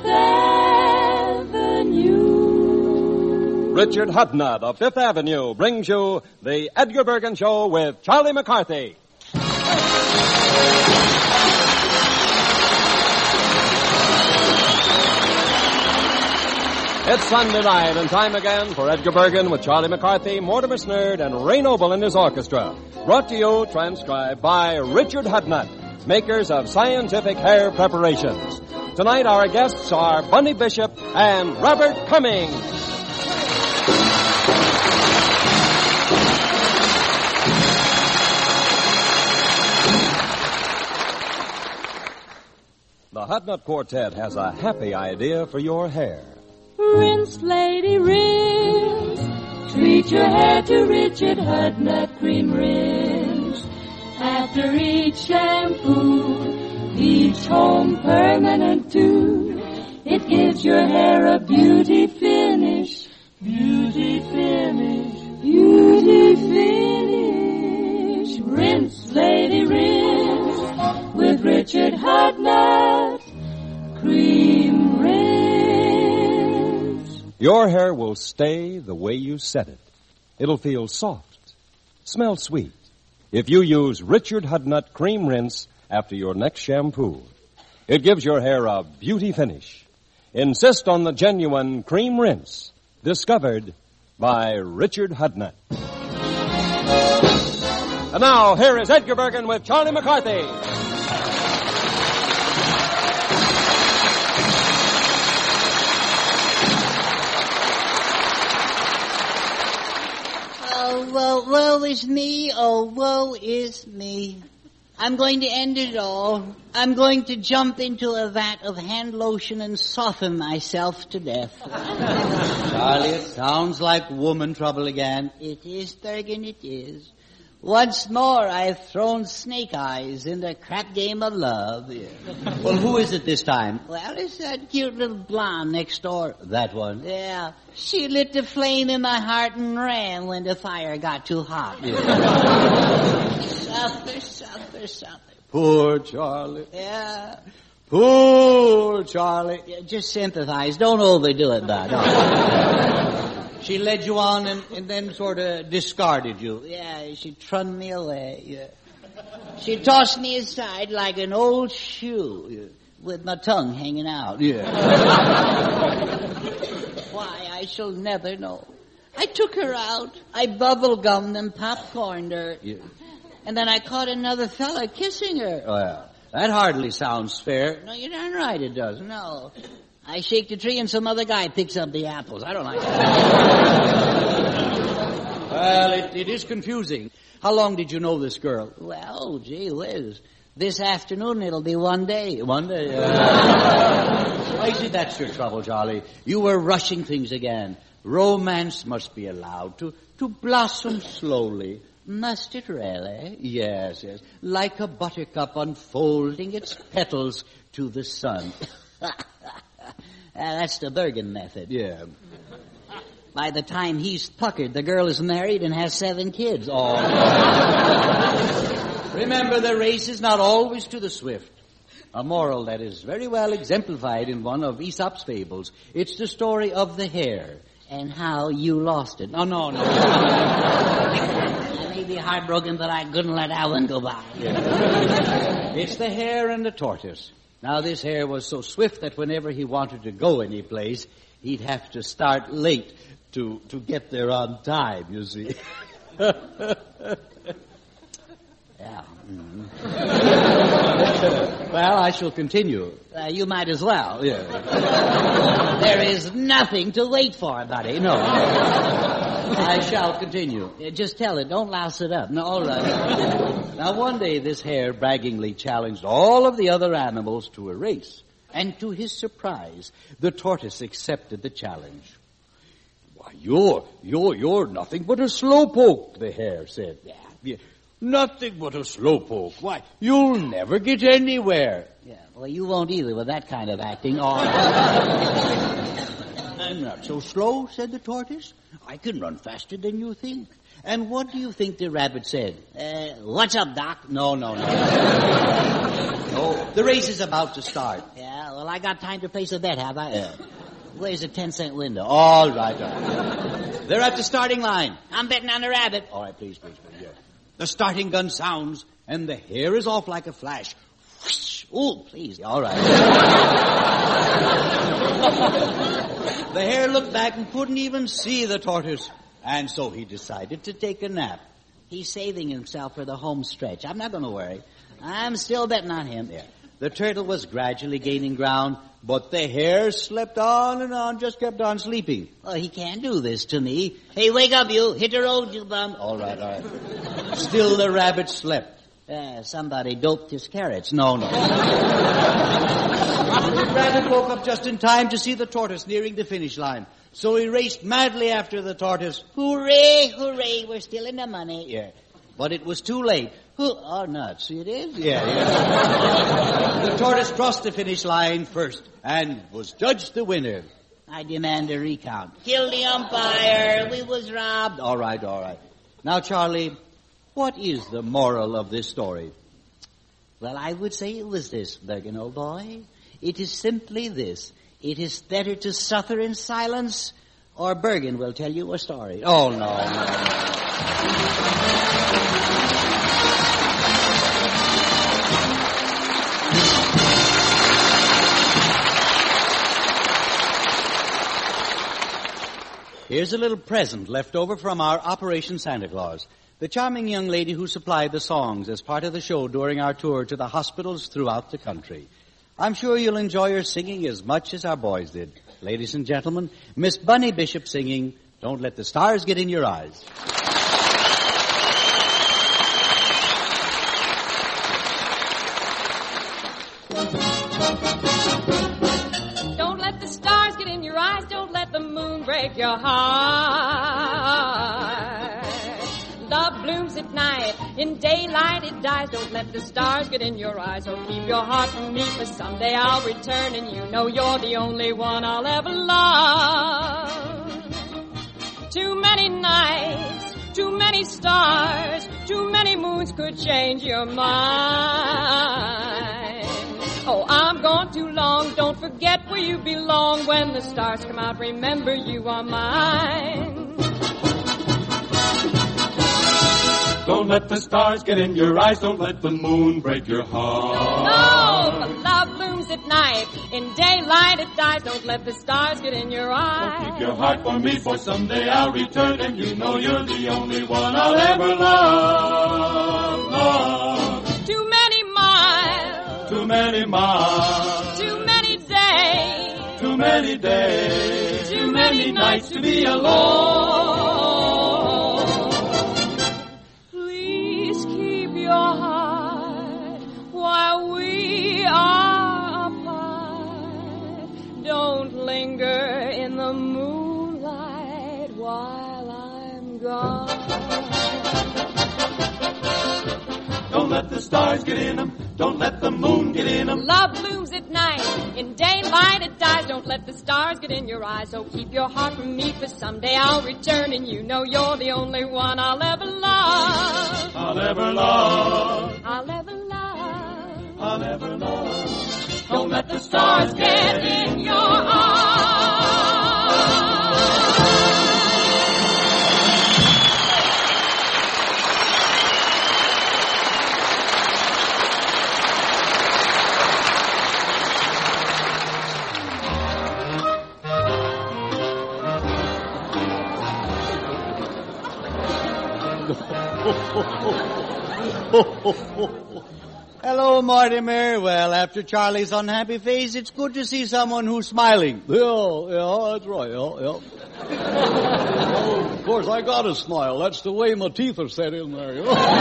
Fifth Avenue. Richard Hudnut of Fifth Avenue brings you the Edgar Bergen Show with Charlie McCarthy. It's Sunday night and time again for Edgar Bergen with Charlie McCarthy, Mortimer Snerd, and Ray Noble and his orchestra. Brought to you, transcribed by Richard Hudnut, makers of scientific hair preparations. Tonight our guests are Bunny Bishop and Robert Cummings. The Hudnut Quartet has a happy idea for your hair. Rinse, lady, rinse. Treat your hair to Richard Hudnut Cream Rinse. After each shampoo, each home permanent too, it gives your hair a beauty finish. Beauty finish. Beauty finish. Rinse, lady, rinse. With Richard Hudnut Cream Rinse. Your hair will stay the way you set it. It'll feel soft, smell sweet, if you use Richard Hudnut Cream Rinse after your next shampoo. It gives your hair a beauty finish. Insist on the genuine Cream Rinse, discovered by Richard Hudnut. And now, here is Edgar Bergen with Charlie McCarthy. Oh, woe is me, oh, woe is me. I'm going to end it all. I'm going to jump into a vat of hand lotion and soften myself to death. Charlie, it sounds like woman trouble again. It is, Bergen, it is. Once more, I've thrown snake eyes in the crap game of love. Well, who is it this time? Well, it's that cute little blonde next door. That one? Yeah. She lit the flame in my heart and ran when the fire got too hot. Yeah. Suffer. Poor Charlie. Yeah. Poor Charlie. Yeah, just sympathize. Don't overdo it, bud. She led you on and then sort of discarded you. Yeah, she trun me away. Yeah. She tossed me aside like an old shoe with my tongue hanging out. Yeah. Why, I shall never know. I took her out. I bubble-gummed and popcorned her. Yeah. And then I caught another fella kissing her. Well, that hardly sounds fair. No, you're darn right it does. No. I shake the tree and some other guy picks up the apples. I don't like that. Well, it is confusing. How long did you know this girl? Well, gee whiz. This afternoon it'll be 1 day. 1 day? I see that's your trouble, Charlie. You were rushing things again. Romance must be allowed to blossom slowly. Must it really? Yes. Like a buttercup unfolding its petals to the sun. That's the Bergen method. Yeah. By the time he's puckered, the girl is married and has 7 kids. Oh. Remember, the race is not always to the swift. A moral that is very well exemplified in one of Aesop's fables. It's the story of the hare. And how you lost it. Oh, no. I may be heartbroken, but I couldn't let that one go by. Yeah. It's the hare and the tortoise. Now, this hare was so swift that whenever he wanted to go any place, he'd have to start late to get there on time, you see. Yeah. Mm-hmm. Well, I shall continue. You might as well. Yeah. There is nothing to wait for, buddy. No. I shall continue. Just tell it. Don't louse it up. No, all right. Now, one day, this hare braggingly challenged all of the other animals to a race. And to his surprise, the tortoise accepted the challenge. Why, you're nothing but a slowpoke, the hare said. Yeah. Nothing but a slowpoke. Why, you'll never get anywhere. Yeah, well, you won't either with that kind of acting. Oh. I'm not so slow, said the tortoise. I can run faster than you think. And what do you think the rabbit said? What's up, Doc? No. No, the race is about to start. Yeah, Well, I got time to place a bet, have I? Where's the 10-cent window? All right. They're at the starting line. I'm betting on the rabbit. All right, please. Yeah. The starting gun sounds, and the hare is off like a flash. Whoosh. Oh, please. All right. The hare looked back and couldn't even see the tortoise. And so he decided to take a nap. He's saving himself for the home stretch. I'm not going to worry. I'm still betting on him. Yeah. The turtle was gradually gaining ground, but the hare slept on and on, just kept on sleeping. Oh, he can't do this to me. Hey, wake up, you. Hit the road, you bum. All right. Still the rabbit slept. Somebody doped his carrots. No. The rabbit woke up just in time to see the tortoise nearing the finish line. So he raced madly after the tortoise. Hooray, we're still in the money. Yeah. But it was too late. Oh, nuts. See, it is? Yeah. The tortoise crossed the finish line first and was judged the winner. I demand a recount. Kill the umpire. We was robbed. All right. Now, Charlie, what is the moral of this story? Well, I would say it was this, Bergen, old boy. It is simply this. It is better to suffer in silence, or Bergen will tell you a story. Oh, no. Here's a little present left over from our Operation Santa Claus. The charming young lady who supplied the songs as part of the show during our tour to the hospitals throughout the country. I'm sure you'll enjoy her singing as much as our boys did. Ladies and gentlemen, Miss Bunny Bishop singing, Don't Let the Stars Get in Your Eyes. Don't let the stars get in your eyes. Don't let the moon break your heart. Love blooms at night. In daylight it dies. Don't let the stars get in your eyes. Oh, keep your heart from me, for someday I'll return, and you know you're the only one I'll ever love. Too many nights, too many stars, too many moons could change your mind. Oh, I'm gone too long. Don't forget where you belong. When the stars come out, remember you are mine. Don't let the stars get in your eyes. Don't let the moon break your heart. No, for love blooms at night. In daylight it dies. Don't let the stars get in your eyes. Keep your heart for me, for someday I'll return, and you know you're the only one I'll ever love. Too many miles. Too many miles. Too many days. Too many days. Too many nights to be alone. Your heart while we are apart. Don't linger in the moonlight while I'm gone. Don't let the stars get in them. Don't let the moon get in them. Love blooms at night. In daylight it dies. Don't let the stars get in your eyes. So keep your heart from me, for someday I'll return, and you know you're the only one I'll ever love. I'll ever love. I'll ever love. I'll ever love. Don't let the stars get in your eyes. Hello, Mortimer. Well, after Charlie's unhappy face, it's good to see someone who's smiling. Yeah, that's right, yeah. Well, of course, I gotta smile. That's the way my teeth are set in there.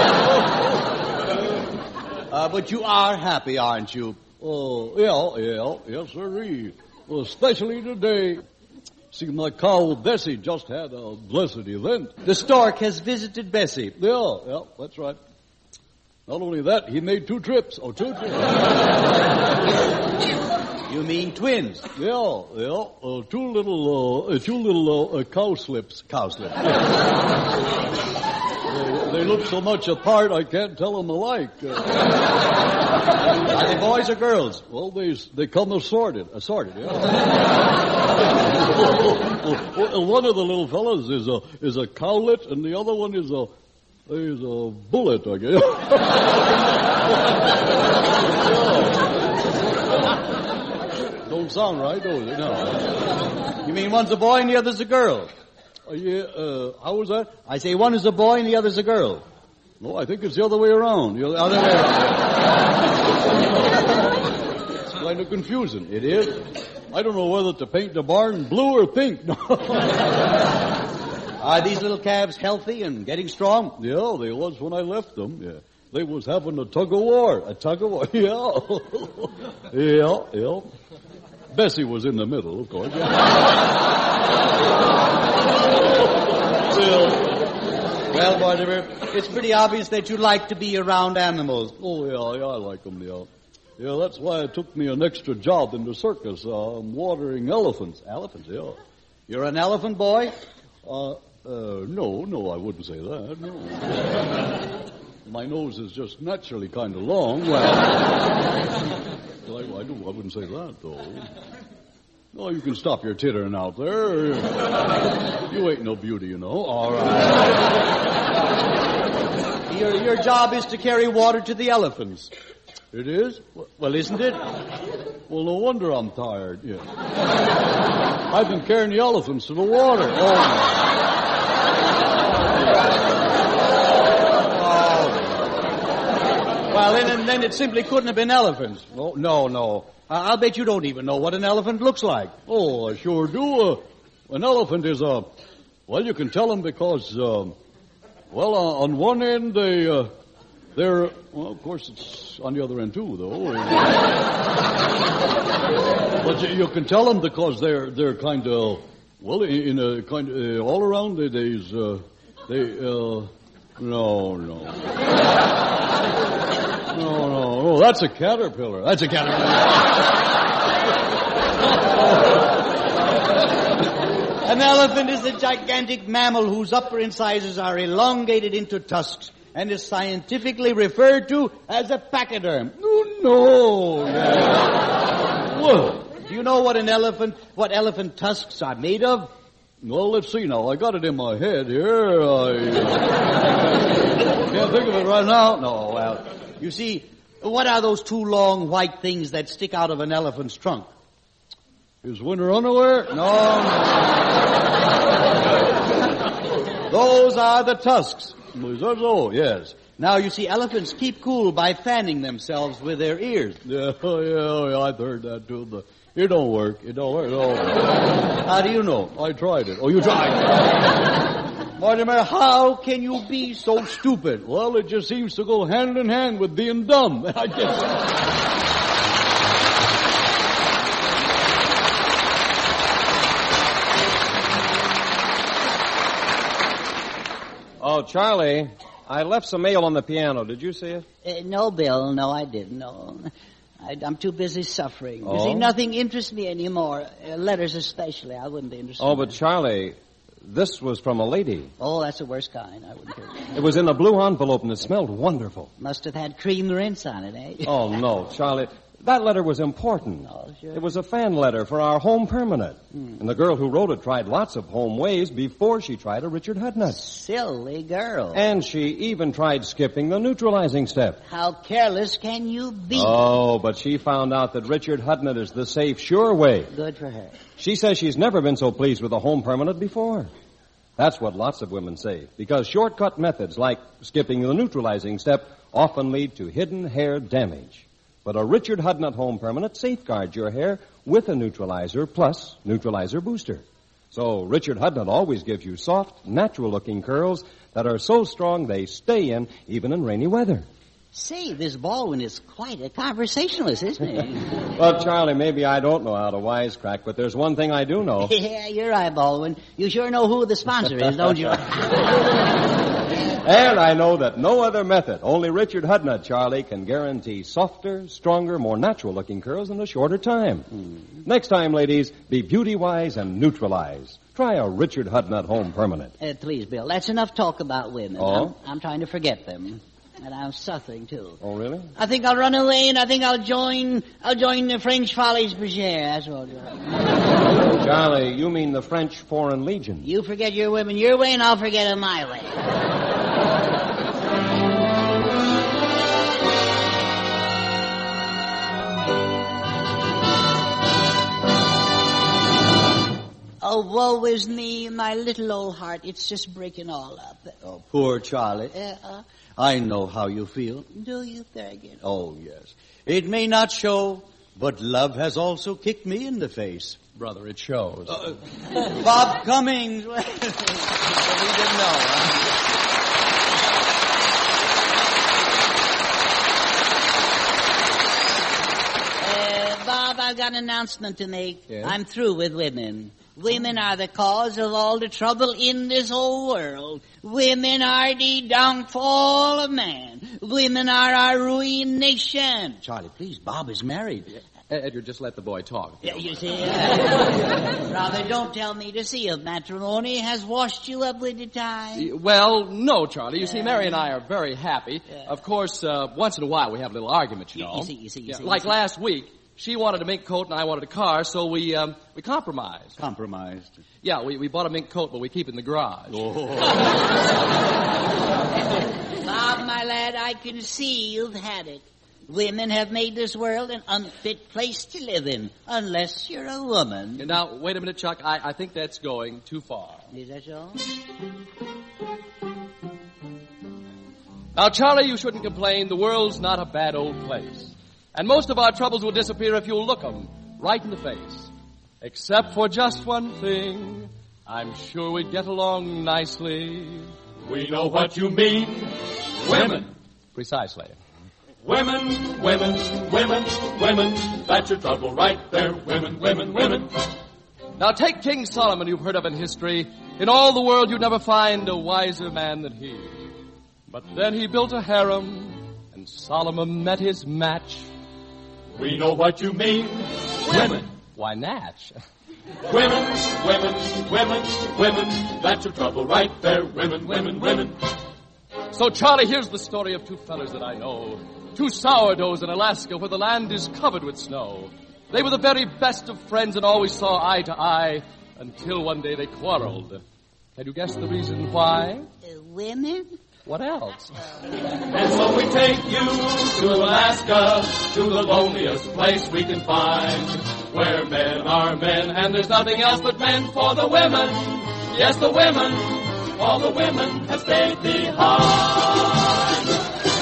But you are happy, aren't you? Oh, yes, sirree. Well, especially today. See, my cow Bessie just had a blessed event. The stork has visited Bessie. Yeah, that's right. Not only that, he made two trips. You mean twins? Yeah. Two little cow slips. Cow slips. They look so much apart, I can't tell them alike. Are they boys or girls? Well, they come assorted, yeah. Well, one of the little fellas is a cowlet, and the other one is a bullet, I guess. Don't sound right, does it? No. You mean one's a boy and the other's a girl? How was that? I say one is a boy and the other's a girl. No, I think it's the other way around. The other way around. It's kind of confusing. It is? I don't know whether to paint the barn blue or pink. Are these little calves healthy and getting strong? Yeah, they was when I left them. Yeah. They was having a tug of war. Yeah. Yeah. Bessie was in the middle, of course. Well, Mortimer, it's pretty obvious that you like to be around animals. Oh, yeah, I like them, yeah. Yeah, that's why it took me an extra job in the circus, watering elephants. Elephants, yeah. You're an elephant boy? No, I wouldn't say that, no. My nose is just naturally kind of long. Well, I wouldn't say that, though. No, you can stop your tittering out there. You ain't no beauty, you know. All right. Your job is to carry water to the elephants. It is? Well, isn't it? Well, no wonder I'm tired, yeah. I've been carrying the elephants to the water. Well, then it simply couldn't have been elephants. No. I'll bet you don't even know what an elephant looks like. Oh, I sure do. An elephant is well, you can tell them because, on one end they're, well, of course it's on the other end too, though. But you can tell them because they're kind of, well, in a kind of, all around no, that's a caterpillar. An elephant is a gigantic mammal whose upper incisors are elongated into tusks and is scientifically referred to as a pachyderm. No. Well, do you know what elephant tusks are made of? Well, let's see now. I got it in my head here. I can't think of it right now. No, well, you see, what are those two long white things that stick out of an elephant's trunk? His winter underwear? No. Those are the tusks. Is that so? Yes. Now, you see, elephants keep cool by fanning themselves with their ears. Yeah, I've heard that too, but it don't work. No. How do you know? I tried it. Oh, you tried? Mortimer, how can you be so stupid? Well, it just seems to go hand in hand with being dumb. I guess. Oh, Charlie, I left some mail on the piano. Did you see it? No, Bill. No, I didn't. No. I'm too busy suffering. Oh? You see, nothing interests me anymore. Letters especially. I wouldn't be interested. Oh, but Charlie, this was from a lady. Oh, that's the worst kind. I wouldn't care. It was in a blue envelope and it smelled wonderful. Must have had cream rinse on it, eh? Oh, no, Charlie. That letter was important. Oh, sure. It was a fan letter for our home permanent. And the girl who wrote it tried lots of home ways before she tried a Richard Hudnut. Silly girl. And she even tried skipping the neutralizing step. How careless can you be? Oh, but she found out that Richard Hudnut is the safe, sure way. Good for her. She says she's never been so pleased with a home permanent before. That's what lots of women say, because shortcut methods like skipping the neutralizing step often lead to hidden hair damage. But a Richard Hudnut home permanent safeguards your hair with a neutralizer plus neutralizer booster. So Richard Hudnut always gives you soft, natural-looking curls that are so strong they stay in even in rainy weather. Say, this Baldwin is quite a conversationalist, isn't he? Well, Charlie, maybe I don't know how to wisecrack, but there's one thing I do know. Yeah, you're right, Baldwin. You sure know who the sponsor is, don't you? And I know that no other method, only Richard Hudnut, Charlie, can guarantee softer, stronger, more natural-looking curls in a shorter time. Next time, ladies, be beauty-wise and neutralize. Try a Richard Hudnut Home Permanent. Please, Bill, that's enough talk about women. Oh? I'm trying to forget them. And I'm suffering, too. Oh, really? I think I'll run away, and I think I'll join the French Follies Bergère. That's what I'll do. Charlie, you mean the French Foreign Legion. You forget your women your way, and I'll forget them my way. Oh, woe is me, my little old heart. It's just breaking all up. Oh, poor Charlie. I know how you feel. Do you, Thurgood? Oh, yes. It may not show, but love has also kicked me in the face. Brother, it shows. Bob Cummings. We didn't know, Bob, I've got an announcement to make. Yes? I'm through with women. Women are the cause of all the trouble in this whole world. Women are the downfall of man. Women are our ruination. Charlie, please, Bob is married. Edgar, just let the boy talk. Yeah, you see, Brother, don't tell me to see if matrimony has washed you up with the time. Well, no, Charlie. You see, Mary and I are very happy. Of course, once in a while we have a little argument, you know. You see. Like last week, she wanted a mink coat and I wanted a car, so we compromised. Compromised? Yeah, we bought a mink coat, but we keep it in the garage. Bob, my lad, I can see you've had it. Women have made this world an unfit place to live in, unless you're a woman. Now, wait a minute, Chuck. I think that's going too far. Is that so? Now, Charlie, you shouldn't complain. The world's not a bad old place. And most of our troubles will disappear if you'll look them right in the face. Except for just one thing. I'm sure we'd get along nicely. We know what you mean. Women. Precisely. Women, women, women, women. That's your trouble right there. Women, women, women. Now take King Solomon you've heard of in history. In all the world you'd never find a wiser man than he. But then he built a harem, and Solomon met his match. We know what you mean. Women. Why, Natch? Women, women, women, women. That's your trouble right there. Women, women, women. So, Charlie, here's the story of two fellas that I know. Two sourdoughs in Alaska where the land is covered with snow. They were the very best of friends and always saw eye to eye until one day they quarreled. Can you guess the reason why? Women? What else? And so we take you to Alaska, to the loneliest place we can find, where men are men and there's nothing else but men for the women. Yes, the women, all the women have stayed behind.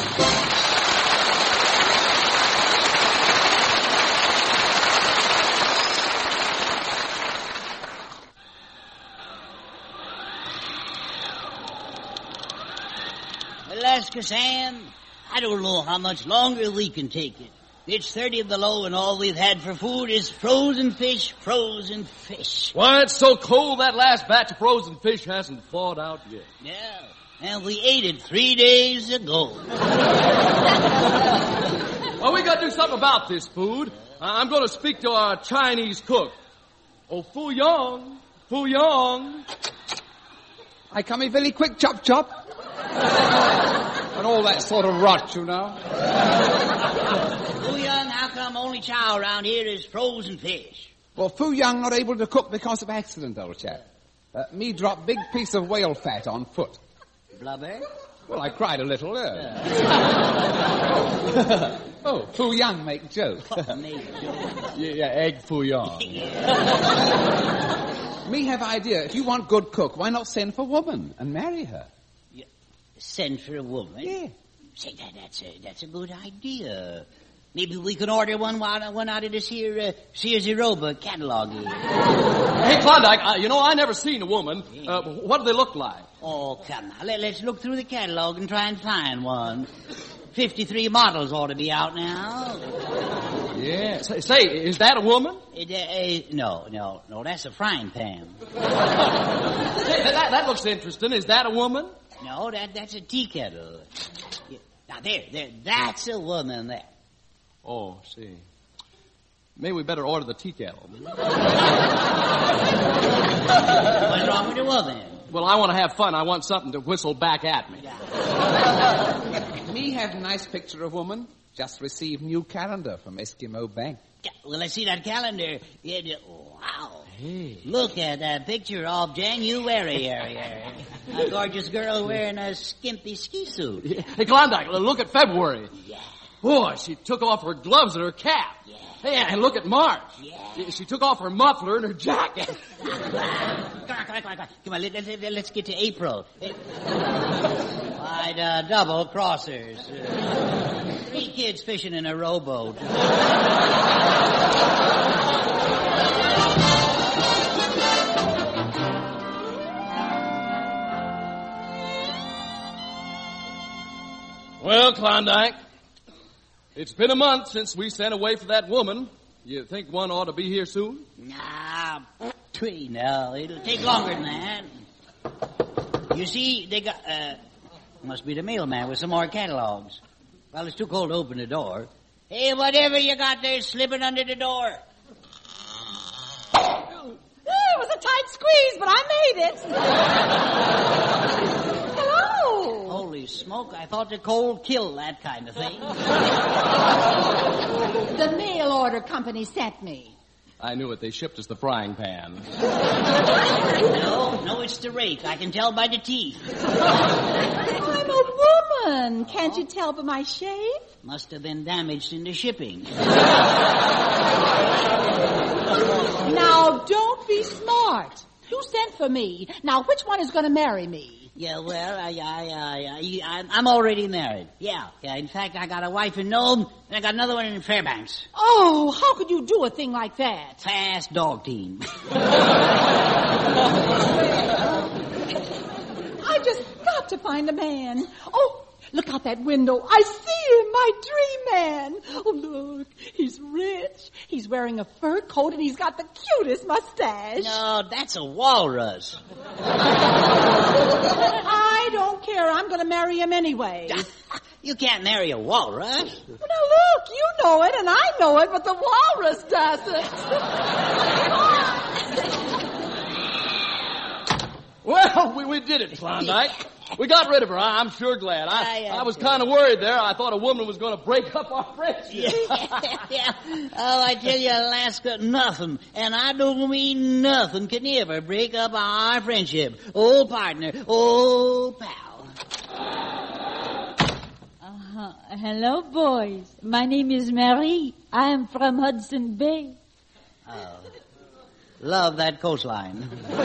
Alaska Sam, I don't know how much longer we can take it. It's 30 below and all we've had for food is frozen fish, frozen fish. Why, it's so cold that last batch of frozen fish hasn't thawed out yet. Yeah, and we ate it 3 days ago. Well, we got to do something about this food. I'm going to speak to our Chinese cook. Oh, Fu Yong, Fu Yong. I come in very quick, chop, chop. And all that sort of rot, you know. Fu Young, how come only chow around here is frozen fish? Well, Fu Young not able to cook because of accident, old chap. Me drop big piece of whale fat on foot. Blubber? Well, I cried a little. Oh, Fu Young make joke. Yeah, egg Fu Yong. Me have idea. If you want good cook, why not send for woman and marry her? Send for a woman? Yeah. Say, that's a good idea. Maybe we can order one out of this here Sears and Roebuck catalog. Hey, Klondike, I never seen a woman. What do they look like? Oh, come on. Let's look through the catalog and try and find one. 53 models ought to be out now. Yeah. Say, is that a woman? No, that's a frying pan. Say, that looks interesting. Is that a woman? No, that's a tea kettle. Now, there, that's a woman there. Oh, see. Maybe we better order the tea kettle. What's wrong with the woman? Well, I want to have fun. I want something to whistle back at me. Me have a nice picture of woman. Just received new calendar from Eskimo Bank. Yeah, well, I see that calendar. Wow. Hey. Look at that picture of January. A gorgeous girl wearing a skimpy ski suit. Hey, Klondike, look at February. Yeah. Boy, she took off her gloves and her cap. Yeah. Hey, and look at March. Yeah. She took off her muffler and her jacket. Come on, let's get to April. Why, double crossers. 3 kids fishing in a rowboat. Well, Klondike, it's been a month since we sent away for that woman. You think one ought to be here soon? Nah, no, it'll take longer than that. You see, they got, must be the mailman with some more catalogs. Well, it's too cold to open the door. Hey, whatever you got there slipping under the door. It was a tight squeeze, but I made it. Hello. Holy smoke, I thought the cold killed that kind of thing. The mail order company sent me. I knew it. They shipped us the frying pan. No, it's the rake. I can tell by the teeth. I'm a woman. Can't you tell by my shave? Must have been damaged in the shipping. Now, don't be smart. You sent for me. Now, which one is going to marry me? Yeah, well, I'm already married. Yeah. In fact, I got a wife in Nome, and I got another one in Fairbanks. Oh, how could you do a thing like that? Fast dog team. I just got to find a man. Oh, look out that window. I see him, my dream man. Oh, look, he's rich. He's wearing a fur coat, and he's got the cutest mustache. No, that's a walrus. I don't care. I'm going to marry him anyway. You can't marry a walrus. Well, now, look, you know it, and I know it, but the walrus doesn't. Well, we did it, Klondike. We got rid of her. I'm sure glad. I was kind of worried there. I thought a woman was going to break up our friendship. Yeah. Oh, I tell you, Alaska, nothing, and I don't mean nothing, can ever break up our friendship. Old partner, old pal. Hello, boys. My name is Mary. I am from Hudson Bay. Oh, love that coastline.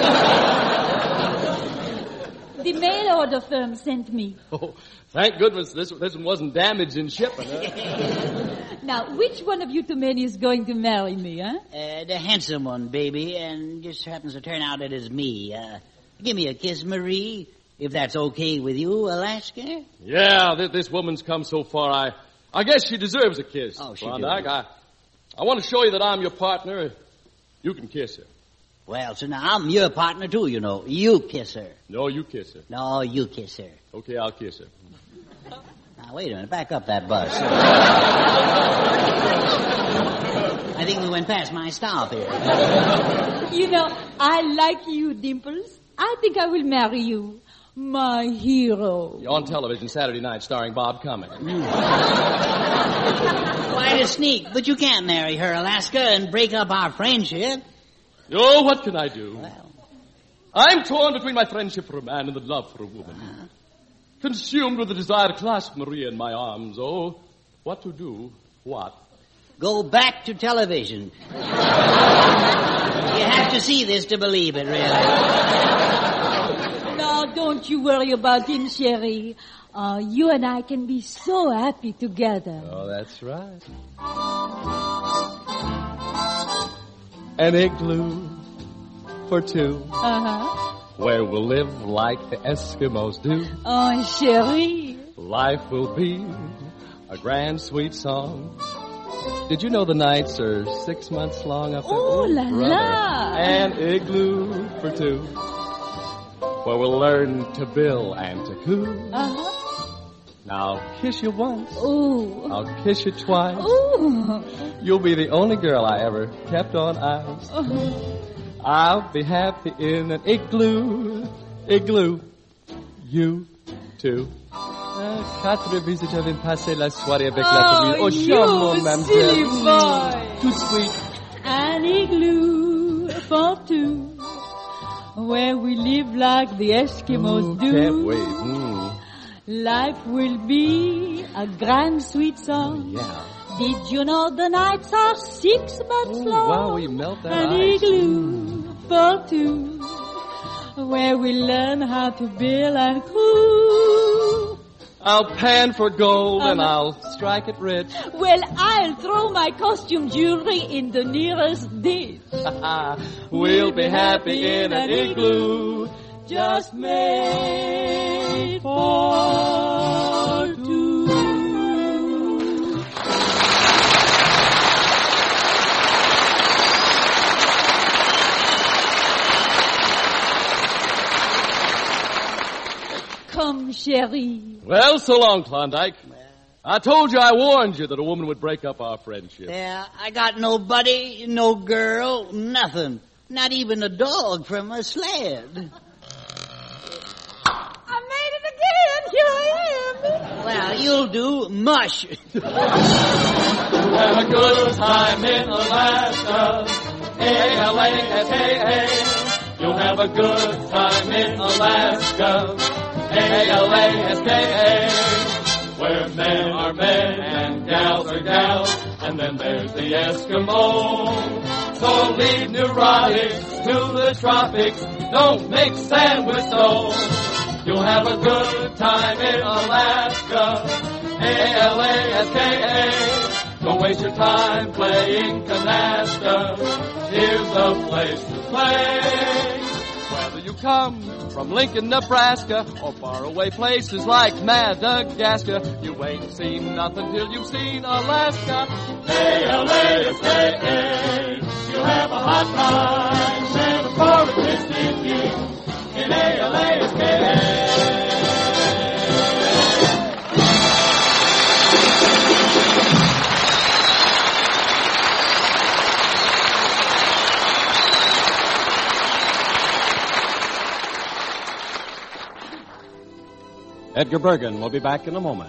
The mail order firm sent me. Oh, thank goodness this one wasn't damaged in shipping. Huh? Now, which one of you two men is going to marry me, huh? The handsome one, baby, and just happens to turn out it is me. Give me a kiss, Marie, if that's okay with you, Alaska. Yeah, this woman's come so far. I guess she deserves a kiss. Oh, she Klondike. does. I want to show you that I'm your partner. You can kiss her. Well, so now I'm your partner, too, you know. You kiss her. No, you kiss her. No, you kiss her. Okay, I'll kiss her. Now, wait a minute. Back up that bus. I think we went past my stop here. You know, I like you, Dimples. I think I will marry you. My hero. On television Saturday night starring Bob Cummings. Quite a sneak, but you can't marry her, Alaska, and break up our friendship. Oh, what can I do? Well, I'm torn between my friendship for a man and the love for a woman. Consumed with the desire to clasp Maria in my arms. Oh, what to do? What? go back to television. You have to see this to believe it, really. No, don't you worry about him, Sherry. You and I can be so happy together. Oh, that's right. An igloo for two. Uh-huh. Where we'll live like the Eskimos do. Oh, Sherry. Life will be a grand sweet song. Did you know the nights are 6 months long up there? Oh, la brother. la. An igloo for two, where we'll learn to bill and to coo. Uh-huh. Now I'll kiss you once. Ooh. I'll kiss you twice. Ooh. You'll be the only girl I ever kept on ice. I'll be happy in an igloo. Igloo. You too. Quatre visits j'avais passé la soirée avec la famille. Oh, you silly boy. Too sweet. An igloo for two, where we live like the Eskimos do. Can't wait. Life will be a grand sweet song. Yeah. Did you know the nights are 6 months long? Wow, we melt that An ice. igloo for two, where we learn how to bill and coo. I'll pan for gold and I'll strike it rich. Well, I'll throw my costume jewelry in the nearest ditch. We'll be happy in an igloo just made for two. Come, chérie. Well, so long, Klondike. I told you, I warned you that a woman would break up our friendship. Yeah, I got nobody, no girl, nothing. Not even a dog from a sled. I made it again. Here I am. Well, you'll do. Mush. Have a good time in Alaska. A-L-A-S-K-A. You'll have a good time in Alaska. A-L-A-S-K-A. Where men are men and gals are gals. And then there's the Eskimo. So leave neurotics to the tropics. Don't mix sand with snow. You'll have a good time in Alaska. A-L-A-S-K-A. Don't waste your time playing canasta. Here's the place to play. Whether you come from Lincoln, Nebraska, or faraway places like Madagascar, you ain't seen nothing till you've seen Alaska. A-L-A-S-K-A. You'll have a hot time, never for a distant view. In A-L-A-S-K-A. Edgar Bergen will be back in a moment.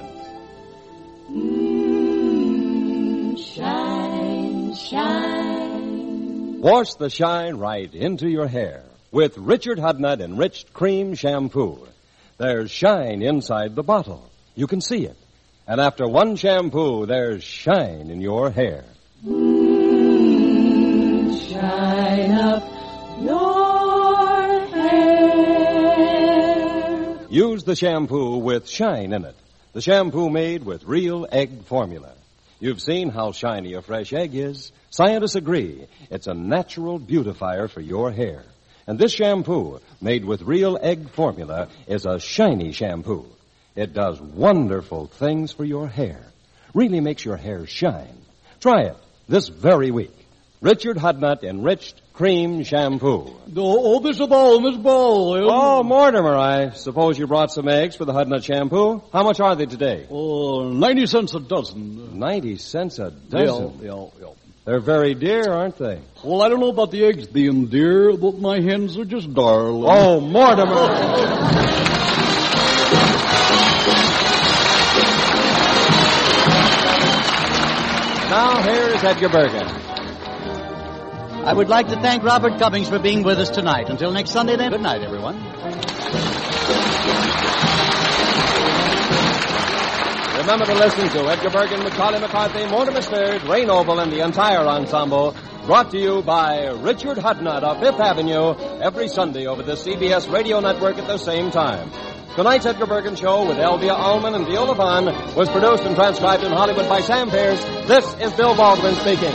Shine, shine. Wash the shine right into your hair with Richard Hudnut Enriched Cream Shampoo. There's shine inside the bottle. You can see it. And after one shampoo, there's shine in your hair. Shine up your hair. Use the shampoo with shine in it. The shampoo made with real egg formula. You've seen how shiny a fresh egg is. Scientists agree it's a natural beautifier for your hair. And this shampoo, made with real egg formula, is a shiny shampoo. It does wonderful things for your hair. Really makes your hair shine. Try it this very week. Richard Hudnut Enriched Cream Shampoo. Oh, Mr. Ball. Oh, Mortimer, I suppose you brought some eggs for the Hudnut shampoo. How much are they today? Oh, 90 cents a dozen. 90 cents a dozen? Yeah. They're very dear, aren't they? Well, I don't know about the eggs being dear, but my hens are just darling. Oh, Mortimer. Now, here's Edgar Bergen. I would like to thank Robert Cummings for being with us tonight. Until next Sunday, then, good night, everyone. Remember to listen to Edgar Bergen, Macaulay McCarthy, Mortimer Sturd, Ray Noble, and the entire ensemble, brought to you by Richard Hudnut of Fifth Avenue, every Sunday over the CBS radio network at the same time. Tonight's Edgar Bergen Show with Elvia Allman and Viola Vaughn was produced and transcribed in Hollywood by Sam Pierce. This is Bill Baldwin speaking.